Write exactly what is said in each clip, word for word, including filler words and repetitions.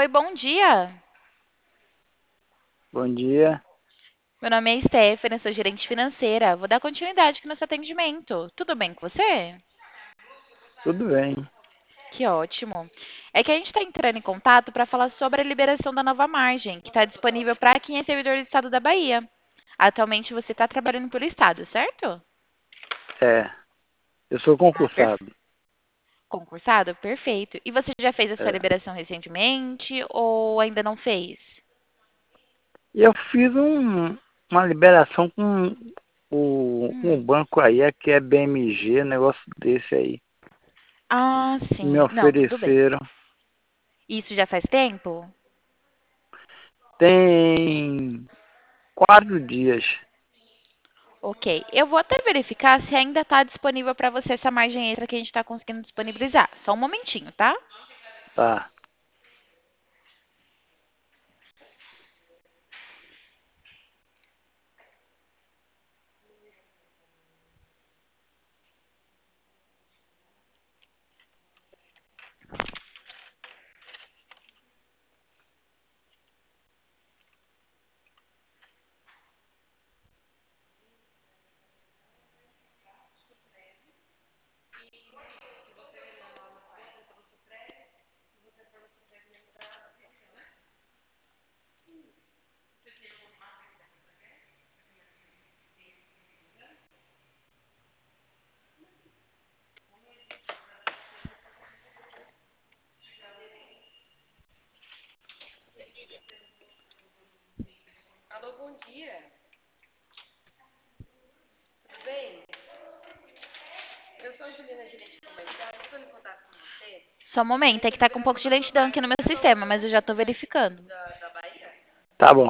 Oi, bom dia. Bom dia, Meu nome é Stephanie, sou gerente financeira. Vou dar continuidade aqui no seu atendimento. Tudo bem com você? tudo bem? Que ótimo. É que a gente está entrando em contato para falar sobre a liberação da nova margem, que está disponível para quem é servidor do estado da Bahia. Atualmente você está trabalhando pelo estado, certo? É, eu sou Perfe- concursado. Concursado? Perfeito. E você já fez a sua É. liberação recentemente ou ainda não fez? E eu fiz um, uma liberação com o, um Hum. banco aí, é que é B M G, negócio desse aí. Ah, Me sim. Não, tudo bem. ofereceram. Isso já faz tempo? Tem quatro dias. Ok. Eu vou até verificar se ainda está disponível para você essa margem extra que a gente está conseguindo disponibilizar. Só um momentinho, tá? Tá, Só um momento, é que está com um pouco de lentidão aqui no meu sistema, mas eu já estou verificando. tá bom.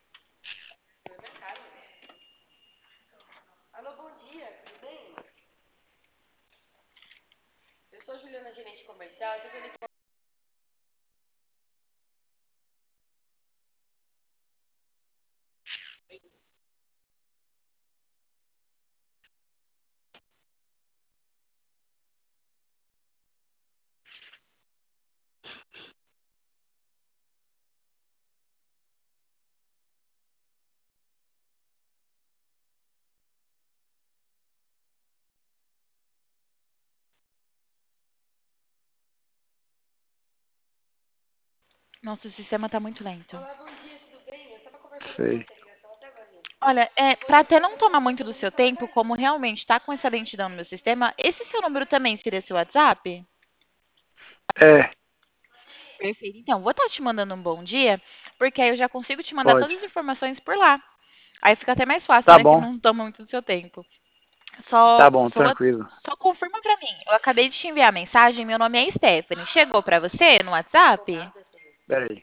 Nossa, o sistema está muito lento. Sei. Olha, é, para até não tomar muito do seu tempo, como realmente está com essa lentidão no meu sistema, esse seu número também seria seu WhatsApp? É, Perfeito. Então, vou estar te mandando um bom dia, porque aí eu já consigo te mandar pode. todas as informações por lá. Aí fica até mais fácil, Tá né? Que bom, não toma muito do seu tempo. tá Só, bom, só, tranquilo. só confirma pra mim. Eu acabei de te enviar a mensagem, meu nome é Stephanie. Chegou pra você no WhatsApp? Pera aí.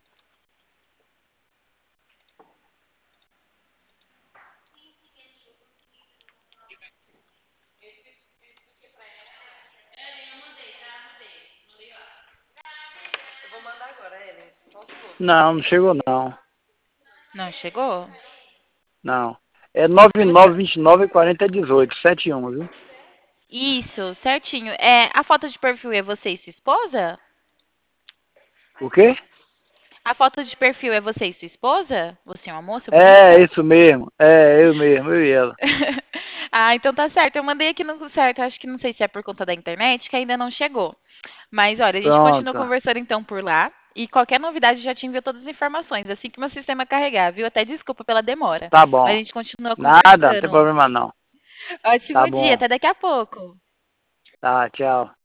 Não, não chegou não. Não chegou? Não. É nove Puxa. nove dois nove quarenta dezoito, sete um, viu? Isso, certinho. É, a foto de perfil é você e sua esposa? O quê? A foto de perfil é você e sua esposa? Você é uma moça É, bonita? isso mesmo. É, eu mesmo, eu e ela. Ah, então tá certo. Eu mandei aqui no certo. Acho que não sei se é por conta da internet, que ainda não chegou. Mas olha, a gente continua Pronto. conversando então por lá. E qualquer novidade já te envio todas as informações, assim que meu sistema carregar, viu? Até desculpa pela demora. Tá Mas a bom. gente continua Nada, não tem conversando. problema não. Tá Ótimo dia, bom. até daqui a pouco. Tá, tchau.